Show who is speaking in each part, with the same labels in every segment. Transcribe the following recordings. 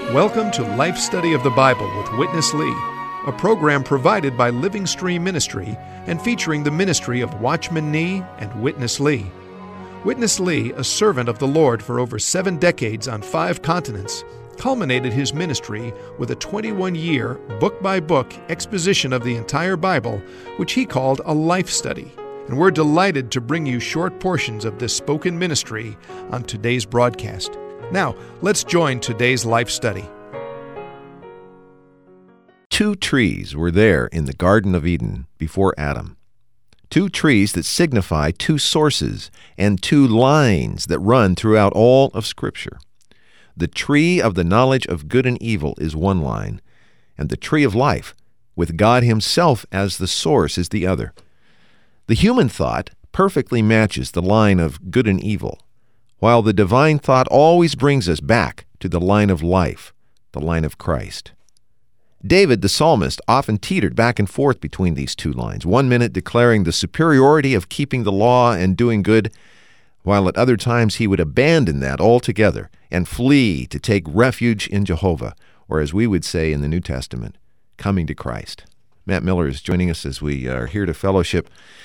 Speaker 1: Welcome to Life Study of the Bible with Witness Lee, a program provided by Living Stream Ministry and featuring the ministry of Watchman Nee and Witness Lee. Witness Lee, a servant of the Lord for over 7 decades on 5 continents, culminated his ministry with a 21-year, book-by-book exposition of the entire Bible, which he called a life study. And we're delighted to bring you short portions of this spoken ministry on today's broadcast. Now, let's join today's life study.
Speaker 2: 2 trees were there in the Garden of Eden before Adam. 2 trees that signify 2 sources and 2 lines that run throughout all of Scripture. The tree of the knowledge of good and evil is one line, and the tree of life, with God Himself as the source, is the other. The human thought perfectly matches the line of good and evil, while the divine thought always brings us back to the line of life, the line of Christ. David, the psalmist, often teetered back and forth between these 2 lines, one minute declaring the superiority of keeping the law and doing good, while at other times he would abandon that altogether and flee to take refuge in Jehovah, or as we would say in the New Testament, coming to Christ. Matt Miller is joining us as we are here to fellowship.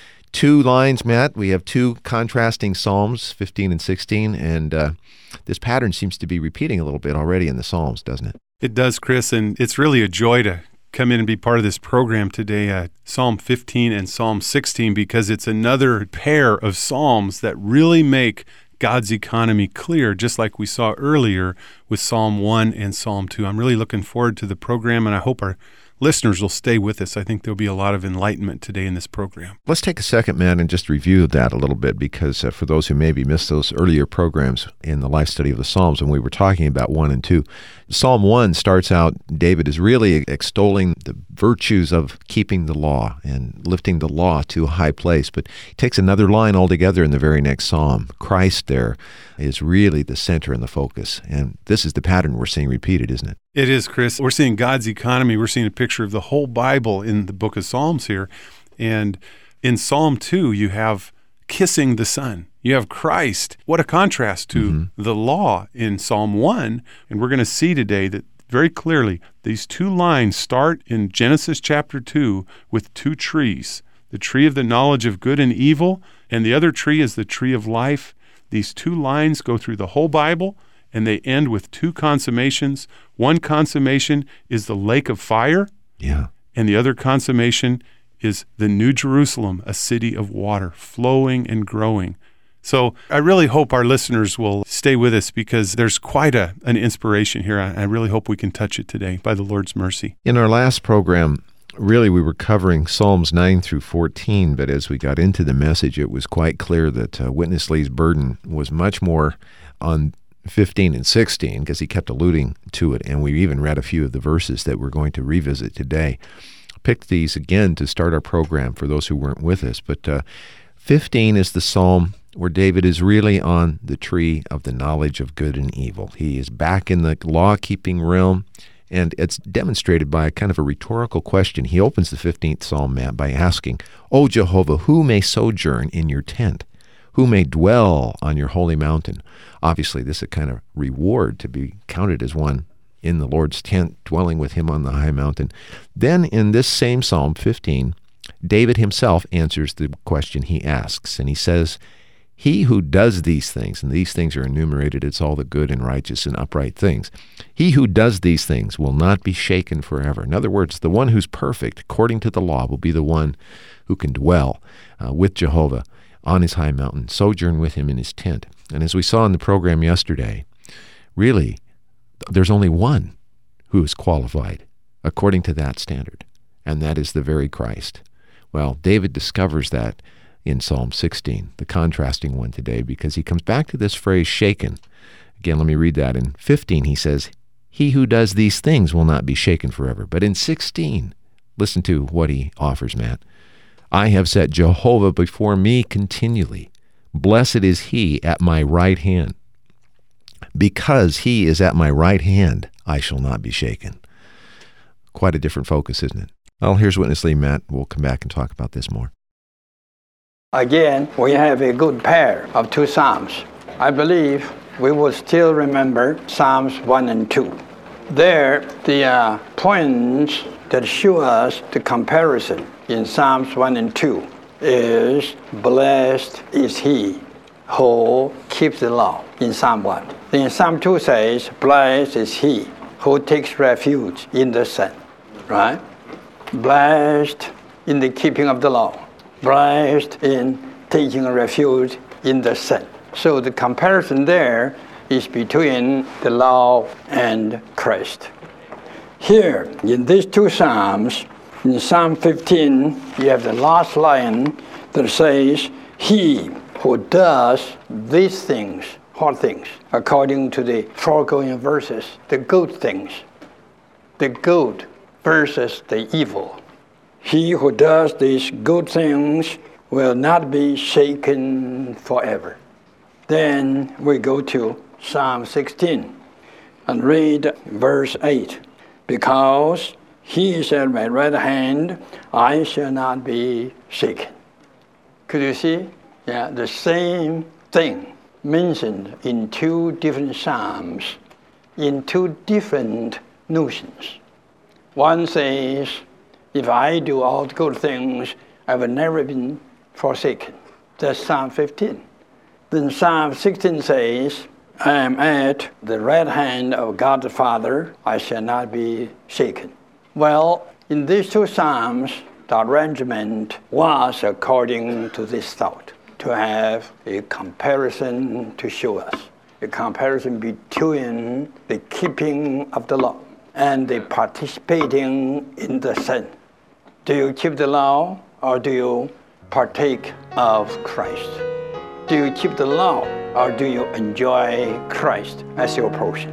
Speaker 2: 2 lines, Matt. We have 2 contrasting Psalms, 15 and 16, and this pattern seems to be repeating a little bit already in the Psalms, doesn't it?
Speaker 3: It does, Chris, and it's really a joy to come in and be part of this program today, Psalm 15 and Psalm 16, because it's another pair of Psalms that really make God's economy clear, just like we saw earlier with Psalm 1 and Psalm 2. I'm really looking forward to the program, and I hope our listeners will stay with us. I think there'll be a lot of enlightenment today in this program.
Speaker 2: Let's take a second, Matt, and just review that a little bit, because for those who maybe missed those earlier programs in the life study of the Psalms when we were talking about 1 and 2, Psalm 1 starts out, David is really extolling the virtues of keeping the law and lifting the law to a high place, but he takes another line altogether in the very next psalm. Christ there is really the center and the focus, and this is the pattern we're seeing repeated, isn't it?
Speaker 3: It is, Chris. We're seeing God's economy. We're seeing a picture of the whole Bible in the book of Psalms here, and in Psalm 2, you have kissing the Son. You have Christ. What a contrast to the law in Psalm 1. And we're going to see today that very clearly these 2 lines start in Genesis chapter 2 with 2 trees. The tree of the knowledge of good and evil, and the other tree is the tree of life. These 2 lines go through the whole Bible, and they end with 2 consummations. One consummation is the lake of fire, and the other consummation is the New Jerusalem, a city of water, flowing and growing. So I really hope our listeners will stay with us, because there's quite an inspiration here. I really hope we can touch it today by the Lord's mercy.
Speaker 2: In our last program, really we were covering Psalms 9 through 14, but as we got into the message, it was quite clear that Witness Lee's burden was much more on 15 and 16, because he kept alluding to it, and we even read a few of the verses that we're going to revisit today. Picked these again to start our program for those who weren't with us, but 15 is the psalm where David is really on the tree of the knowledge of good and evil. He is back in the law-keeping realm, and it's demonstrated by kind of a rhetorical question. He opens the 15th psalm, Matt, by asking, "O Jehovah, who may sojourn in your tent? Who may dwell on your holy mountain?" Obviously, this is a kind of reward to be counted as one in the Lord's tent, dwelling with Him on the high mountain. Then in this same Psalm 15, David himself answers the question he asks, and he says, "He who does these things," and these things are enumerated, it's all the good and righteous and upright things, "he who does these things will not be shaken forever." In other words, the one who's perfect according to the law will be the one who can dwell with Jehovah on His high mountain, sojourn with Him in His tent. And as we saw in the program yesterday, really, there's only one who is qualified according to that standard, and that is the very Christ. Well, David discovers that in Psalm 16, the contrasting one today, because he comes back to this phrase, shaken. Again, let me read that. In 15, he says, "He who does these things will not be shaken forever." But in 16, listen to what he offers, Matt. "I have set Jehovah before me continually. Blessed is He at my right hand. Because He is at my right hand, I shall not be shaken." Quite a different focus, isn't it? Well, here's Witness Lee, Matt. We'll come back and talk about this more.
Speaker 4: Again, we have a good pair of 2 Psalms. I believe we will still remember Psalms 1 and 2. There, the points that show us the comparison in Psalms 1 and 2 is, blessed is he who keeps the law in Psalm 1. Then Psalm 2 says, blessed is he who takes refuge in the Son, right? Blessed in the keeping of the law. Blessed in taking refuge in the Son. So the comparison there is between the law and Christ. Here, in these two Psalms, in Psalm 15, you have the last line that says, he who does these things, what things? According to the foregoing verses, the good things. The good versus the evil. He who does these good things will not be shaken forever. Then we go to Psalm 16 and read verse 8. Because he is at my right hand, I shall not be shaken. Could you see? Yeah, the same thing mentioned in two different Psalms, in two different notions. One says, if I do all good things, I will never be forsaken. That's Psalm 15. Then Psalm 16 says, I am at the right hand of God the Father, I shall not be shaken. Well, in these two Psalms, the arrangement was according to this thought, to have a comparison to show us, a comparison between the keeping of the law and the participating in the Son. Do you keep the law or do you partake of Christ? Do you keep the law or do you enjoy Christ as your portion?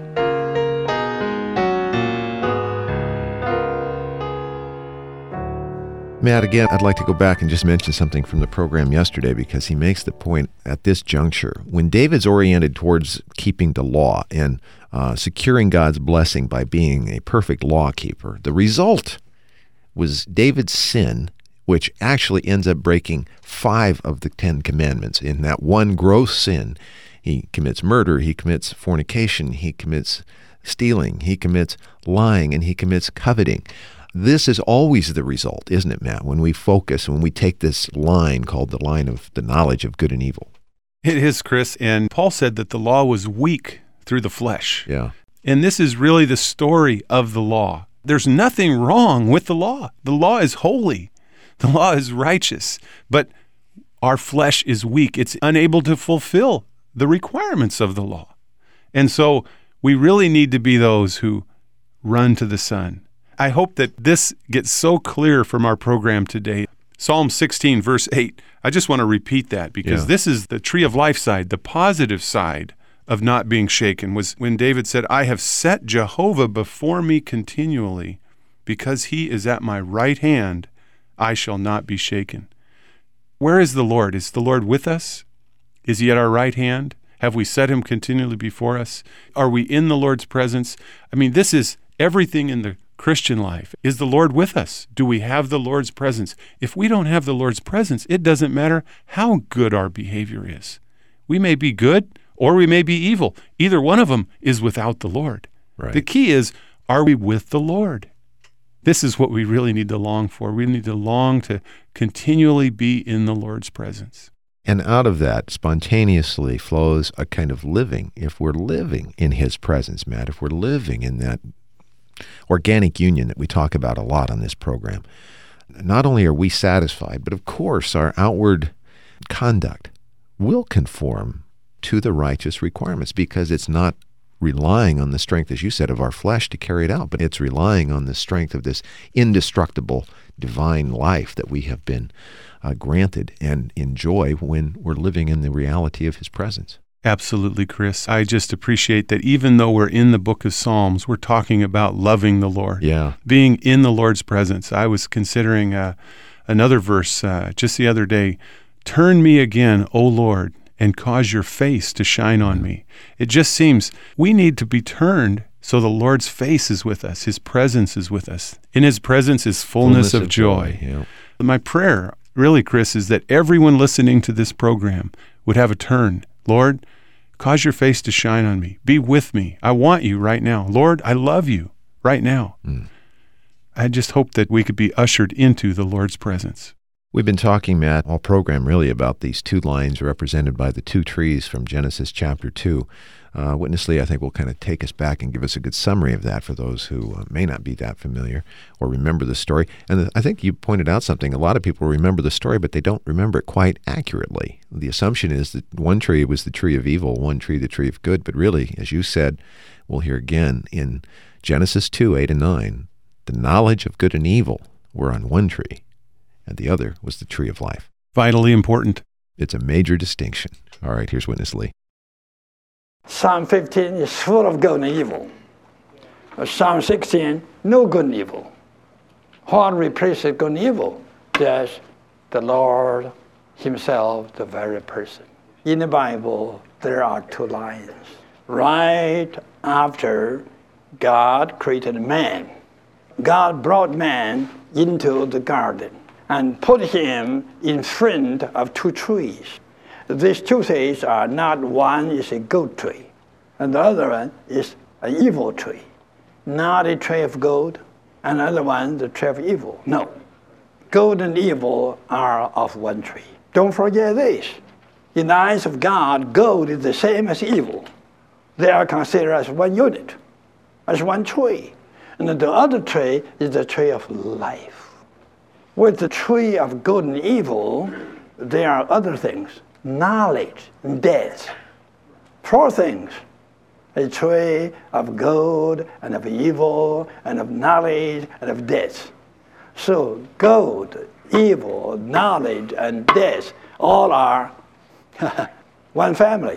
Speaker 2: Matt, again, I'd like to go back and just mention something from the program yesterday because he makes the point at this juncture. When David's oriented towards keeping the law and securing God's blessing by being a perfect law keeper, the result was David's sin, which actually ends up breaking 5 of the 10 commandments. In that one gross sin, he commits murder, he commits fornication, he commits stealing, he commits lying, and he commits coveting. This is always the result, isn't it, Matt, when we focus, when we take this line called the line of the knowledge of good and evil?
Speaker 3: It is, Chris. And Paul said that the law was weak through the flesh.
Speaker 2: Yeah.
Speaker 3: And this is really the story of the law. There's nothing wrong with the law. The law is holy. The law is righteous. But our flesh is weak. It's unable to fulfill the requirements of the law. And so we really need to be those who run to the Son. I hope that this gets so clear from our program today. Psalm 16, verse 8. I just want to repeat that because this is the tree of life side, the positive side of not being shaken, was when David said, I have set Jehovah before me continually. Because he is at my right hand, I shall not be shaken. Where is the Lord? Is the Lord with us? Is he at our right hand? Have we set him continually before us? Are we in the Lord's presence? I mean, this is everything in the Christian life. Is the Lord with us? Do we have the Lord's presence? If we don't have the Lord's presence, it doesn't matter how good our behavior is. We may be good or we may be evil. Either one of them is without the Lord.
Speaker 2: Right.
Speaker 3: The key is, are we with the Lord? This is what we really need to long for. We need to long to continually be in the Lord's presence.
Speaker 2: And out of that spontaneously flows a kind of living. If we're living in his presence, Matt, if we're living in that organic union that we talk about a lot on this program, not only are we satisfied, but of course our outward conduct will conform to the righteous requirements because it's not relying on the strength, as you said, of our flesh to carry it out, but it's relying on the strength of this indestructible divine life that we have been granted and enjoy when we're living in the reality of his presence.
Speaker 3: Absolutely, Chris. I just appreciate that even though we're in the book of Psalms, we're talking about loving the Lord, being in the Lord's presence. I was considering another verse just the other day. Turn me again, O Lord, and cause your face to shine on me. It just seems we need to be turned so the Lord's face is with us. His presence is with us. In his presence is fullness of joy.
Speaker 2: Yeah.
Speaker 3: My prayer, really, Chris, is that everyone listening to this program would have a turn. Lord, Cause your face to shine on me. Be with me. I want you right now. Lord, I love you right now. I just hope that we could be ushered into the Lord's presence.
Speaker 2: We've been talking, Matt, all program really about these two lines represented by the two trees from Genesis chapter 2. Witness Lee, I think, will kind of take us back and give us a good summary of that for those who may not be that familiar or remember the story. And I think you pointed out something. A lot of people remember the story, but they don't remember it quite accurately. The assumption is that one tree was the tree of evil, one tree the tree of good. But really, as you said, we'll hear again in Genesis 2, 8 and 9, the knowledge of good and evil were on one tree, and the other was the tree of life.
Speaker 3: Vitally important.
Speaker 2: It's a major distinction. All right, here's Witness Lee.
Speaker 4: Psalm 15 is full of good and evil. Psalm 16, no good and evil. What replaces good and evil? That's the Lord himself, the very person. In the Bible, there are two lines. Right after God created man, God brought man into the garden and put him in front of two trees. These two trees are not, one is a good tree, and the other one is an evil tree. Not a tree of good, another one the tree of evil. No. Good and evil are of one tree. Don't forget this. In the eyes of God, good is the same as evil. They are considered as one unit, as one tree. And the other tree is the tree of life. With the tree of good and evil, there are other things. Knowledge and death. Four things. A tree of good and of evil and of knowledge and of death. So good, evil, knowledge, and death all are one family.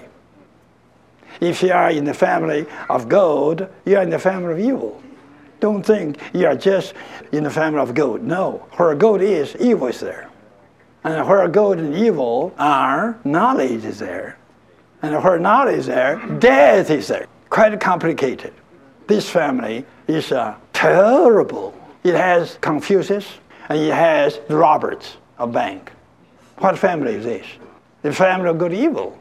Speaker 4: If you are in the family of good, you are in the family of evil. Don't think you are just in the family of good. No, where good is, evil is there. And where good and evil are, knowledge is there. And where knowledge is there, death is there. Quite complicated. This family is terrible. It has Confucius and it has the Roberts of bank. What family is this? The family of good and evil.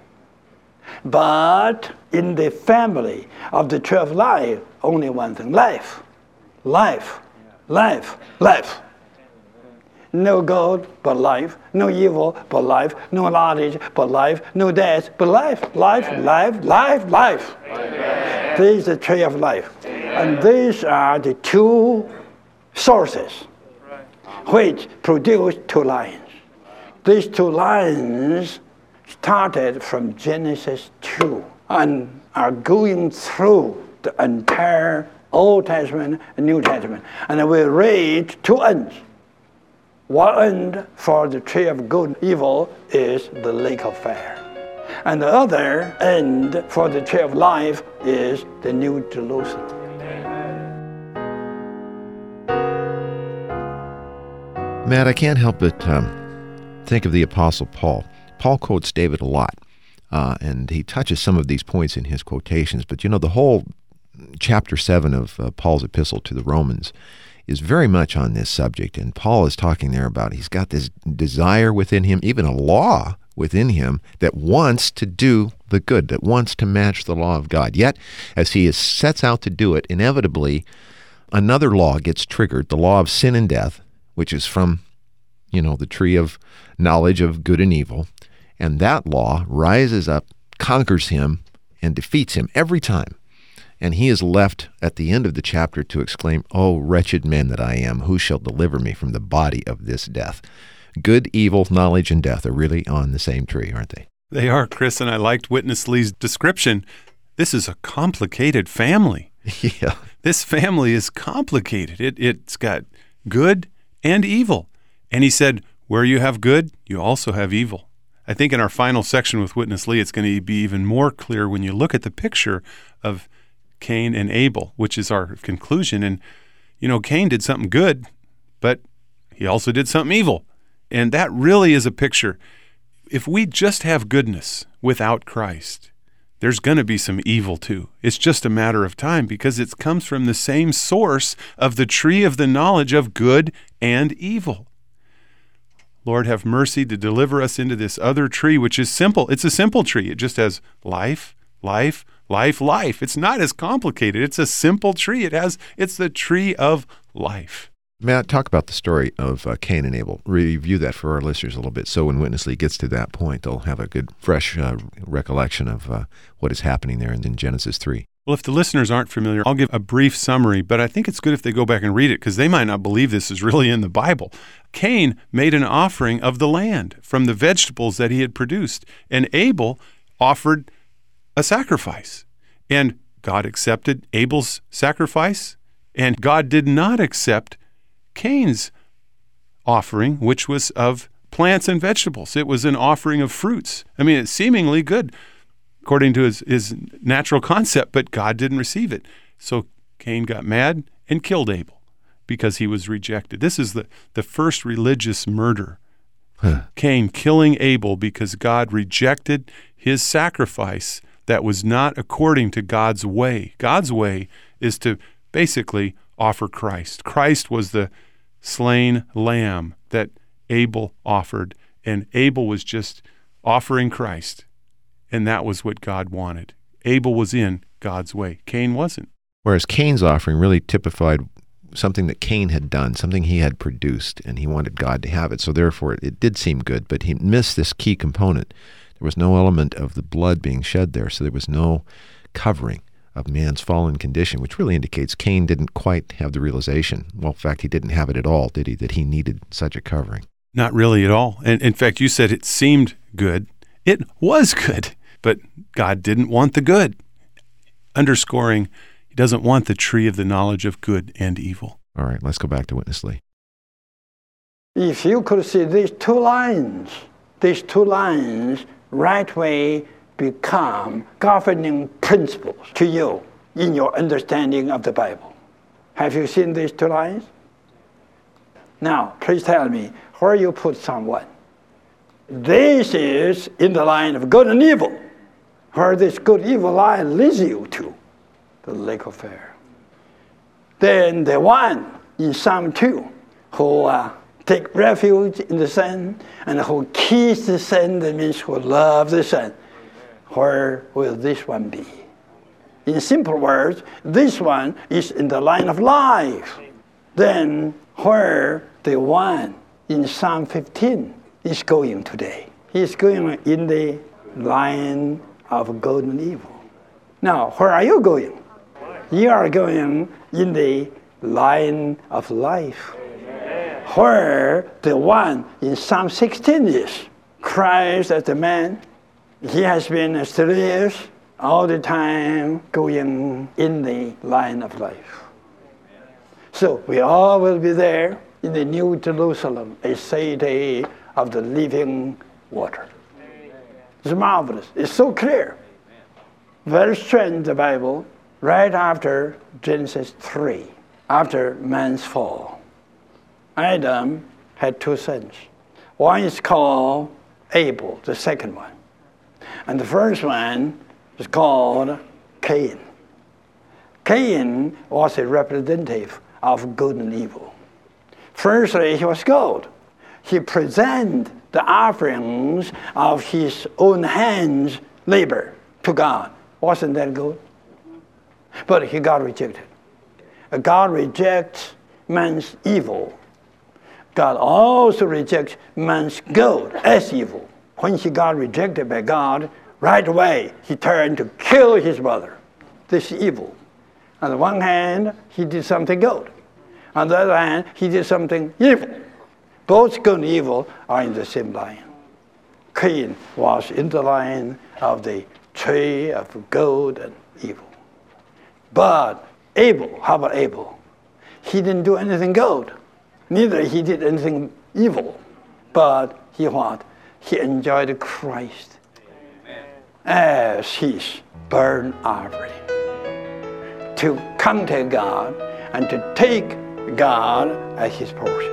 Speaker 4: But in the family of the tree of life, only one thing, life. Life, life, life. No good but life, no evil but life, no knowledge but life, no death but life, life, life, life, life. Amen. This is the tree of life. And these are the two sources which produce two lines. These two lines started from Genesis 2 and are going through the entire Old Testament and New Testament. And we read two ends. One end for the tree of good and evil is the lake of fire. And the other end for the tree of life is the New Jerusalem.
Speaker 2: Matt, I can't help but think of the Apostle Paul. Paul quotes David a lot, and he touches some of these points in his quotations. But, you know, the whole chapter 7 of Paul's epistle to the Romans is very much on this subject. And Paul is talking there about he's got this desire within him, even a law within him that wants to do the good, that wants to match the law of God. Yet, as he sets out to do it, inevitably, another law gets triggered, the law of sin and death, which is from, you know, the tree of knowledge of good and evil. And that law rises up, conquers him, and defeats him every time. And he is left at the end of the chapter to exclaim, "Oh, wretched man that I am, who shall deliver me from the body of this death?" Good, evil, knowledge, and death are really on the same tree, aren't they?
Speaker 3: They are, Chris, and I liked Witness Lee's description. This is a complicated family.
Speaker 2: Yeah.
Speaker 3: This family is complicated. It's got good and evil. And he said, where you have good, you also have evil. I think in our final section with Witness Lee, it's going to be even more clear when you look at the picture of Cain and Abel, which is our conclusion. And, you know, Cain did something good, but he also did something evil. And that really is a picture. If we just have goodness without Christ, there's going to be some evil too. It's just a matter of time because it comes from the same source of the tree of the knowledge of good and evil. Lord, have mercy to deliver us into this other tree, which is simple. It's a simple tree. It just has life, life, life, life. It's not as complicated. It's a simple tree. It's the tree of life.
Speaker 2: Matt, talk about the story of Cain and Abel. Review that for our listeners a little bit, so when Witness Lee gets to that point, they'll have a good, fresh recollection of what is happening there in Genesis 3.
Speaker 3: Well, if the listeners aren't familiar, I'll give a brief summary, but I think it's good if they go back and read it because they might not believe this is really in the Bible. Cain made an offering of the land from the vegetables that he had produced, and Abel offered a sacrifice. And God accepted Abel's sacrifice, and God did not accept Cain's offering, which was of plants and vegetables. It was an offering of fruits. I mean, it's seemingly good according to his natural concept, but God didn't receive it. So Cain got mad and killed Abel because he was rejected. This is the first religious murder. Cain killing Abel because God rejected his sacrifice that was not according to God's way. God's way is to basically offer Christ. Christ was the slain lamb that Abel offered, and Abel was just offering Christ. And that was what God wanted. Abel was in God's way. Cain wasn't.
Speaker 2: Whereas Cain's offering really typified something that Cain had done, something he had produced, and he wanted God to have it. So therefore, it did seem good, but he missed this key component. There was no element of the blood being shed there, so there was no covering of man's fallen condition, which really indicates Cain didn't quite have the realization. Well, in fact, he didn't have it at all, did he, that he needed such a covering?
Speaker 3: Not really at all. And in fact, you said it seemed good. It was good. But God didn't want the good, underscoring he doesn't want the tree of the knowledge of good and evil.
Speaker 2: All right, let's go back to Witness Lee.
Speaker 4: If you could see these two lines right way become governing principles to you in your understanding of the Bible. Have you seen these two lines? Now, please tell me where you put someone. This is in the line of good and evil. Where this good-evil line leads you to, the lake of fire. Then the one in Psalm 2 who take refuge in the Son and who kiss the Son, that means who love the Son. Where will this one be? In simple words, this one is in the line of life. Then where the one in Psalm 15 is going today? He's going in the line of good and evil. Now, where are you going? You are going in the line of life. Amen. Where the one in Psalm 16 is. Christ as the man, he has been 3 years, all the time going in the line of life. So we all will be there in the New Jerusalem, a city of the living water. It's marvelous. It's so clear. Very strange, the Bible, right after Genesis 3, after man's fall. Adam had 2 sons. One is called Abel, the second one. And the first one is called Cain. Cain was a representative of good and evil. Firstly, he was good. He presented the offerings of his own hands' labor to God. Wasn't that good? But he got rejected. God rejects man's evil. God also rejects man's good as evil. When he got rejected by God, right away he turned to kill his brother. This is evil. On the one hand, he did something good. On the other hand, he did something evil. Both good and evil are in the same line. Cain was in the line of the tree of good and evil. But Abel, how about Abel? He didn't do anything good. Neither he did anything evil. But he what? He enjoyed Christ as his burnt offering. To contact God and to take God as his portion.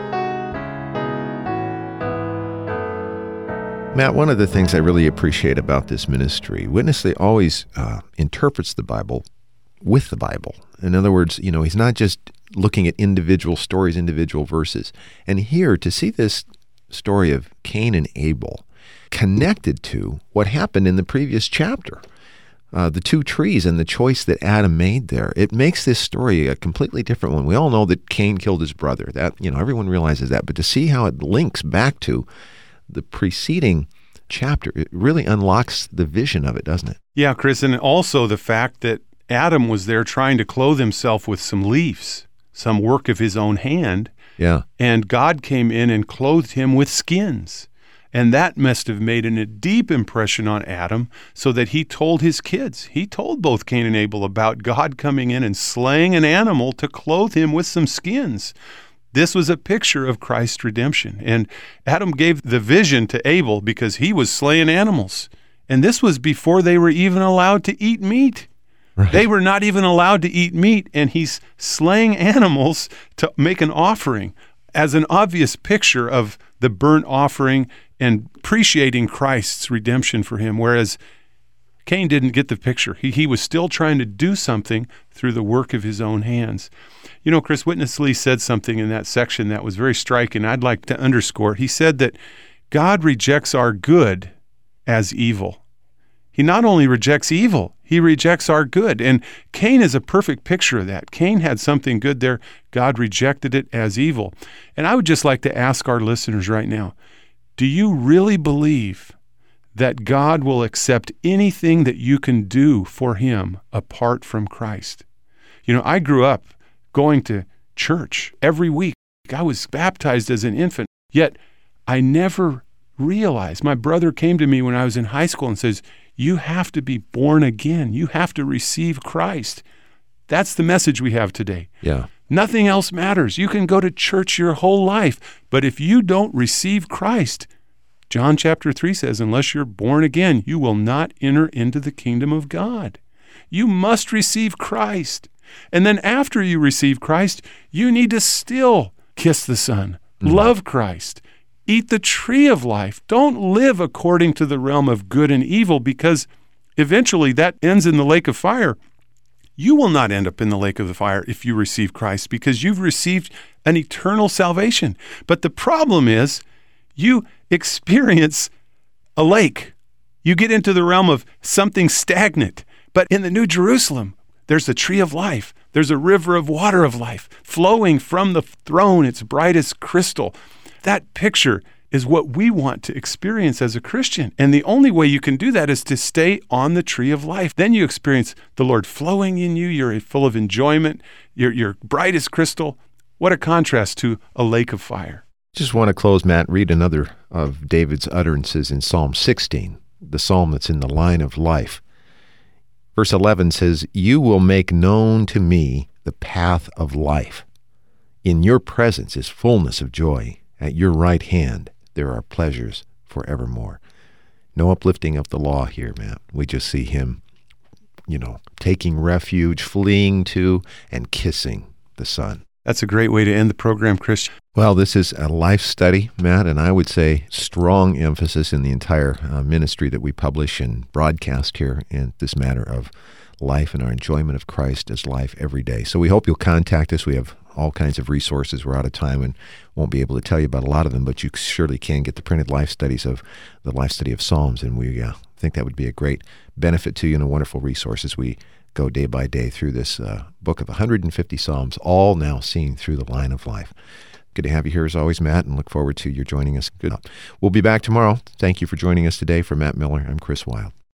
Speaker 2: Matt, one of the things I really appreciate about this ministry, Witness Lee always interprets the Bible with the Bible. In other words, he's not just looking at individual stories, individual verses. And here, to see this story of Cain and Abel connected to what happened in the previous chapter. the two trees and the choice that Adam made there. It makes this story a completely different one. We all know that Cain killed his brother. That, everyone realizes that. But to see how it links back to the preceding chapter, it really unlocks the vision of it, doesn't it?
Speaker 3: Yeah, Chris, and also the fact that Adam was there trying to clothe himself with some leaves, some work of his own hand.
Speaker 2: Yeah.
Speaker 3: And God came in and clothed him with skins. And that must have made a deep impression on Adam, so that he told his kids, he told both Cain and Abel about God coming in and slaying an animal to clothe him with some skins. This was a picture of Christ's redemption. And Adam gave the vision to Abel because he was slaying animals. And this was before they were even allowed to eat meat.
Speaker 2: Right.
Speaker 3: They were not even allowed to eat meat, and he's slaying animals to make an offering as an obvious picture of the burnt offering and appreciating Christ's redemption for him, whereas Cain didn't get the picture. He was still trying to do something through the work of his own hands. Chris, Witness Lee said something in that section that was very striking. I'd like to underscore it. He said that God rejects our good as evil. He not only rejects evil, he rejects our good. And Cain is a perfect picture of that. Cain had something good there. God rejected it as evil. And I would just like to ask our listeners right now, do you really believe that God will accept anything that you can do for him apart from Christ? I grew up going to church every week. I was baptized as an infant, yet I never realized. My brother came to me when I was in high school and says, you have to be born again. You have to receive Christ. That's the message we have today.
Speaker 2: Yeah.
Speaker 3: Nothing else matters. You can go to church your whole life, but if you don't receive Christ, John chapter 3 says, unless you're born again, you will not enter into the kingdom of God. You must receive Christ. And then after you receive Christ, you need to still kiss the Son, love Christ, eat the tree of life. Don't live according to the realm of good and evil, because eventually that ends in the lake of fire. You will not end up in the lake of the fire if you receive Christ, because you've received an eternal salvation. But the problem is you experience a lake. You get into the realm of something stagnant. But in the New Jerusalem, there's the tree of life. There's a river of water of life flowing from the throne. It's bright as crystal. That picture is what we want to experience as a Christian. And the only way you can do that is to stay on the tree of life. Then you experience the Lord flowing in you. You're full of enjoyment. You're bright as crystal. What a contrast to a lake of fire.
Speaker 2: Just want to close, Matt, read another of David's utterances in Psalm 16, the psalm that's in the line of life. Verse 11 says, you will make known to me the path of life. In your presence is fullness of joy. At your right hand there are pleasures forevermore. No uplifting of the law here, Matt. We just see him, taking refuge, fleeing to, and kissing the Son.
Speaker 3: That's a great way to end the program, Christian.
Speaker 2: Well, this is a life study, Matt, and I would say strong emphasis in the entire ministry that we publish and broadcast here in this matter of life and our enjoyment of Christ as life every day. So we hope you'll contact us. We have all kinds of resources. We're out of time and won't be able to tell you about a lot of them, but you surely can get the printed life studies of the life study of Psalms, and we think that would be a great benefit to you and a wonderful resource as we go day by day through this book of 150 Psalms, all now seen through the line of life. Good to have you here as always, Matt, and look forward to your joining us. Good. We'll be back tomorrow. Thank you for joining us today. For Matt Miller, I'm Chris Wilde.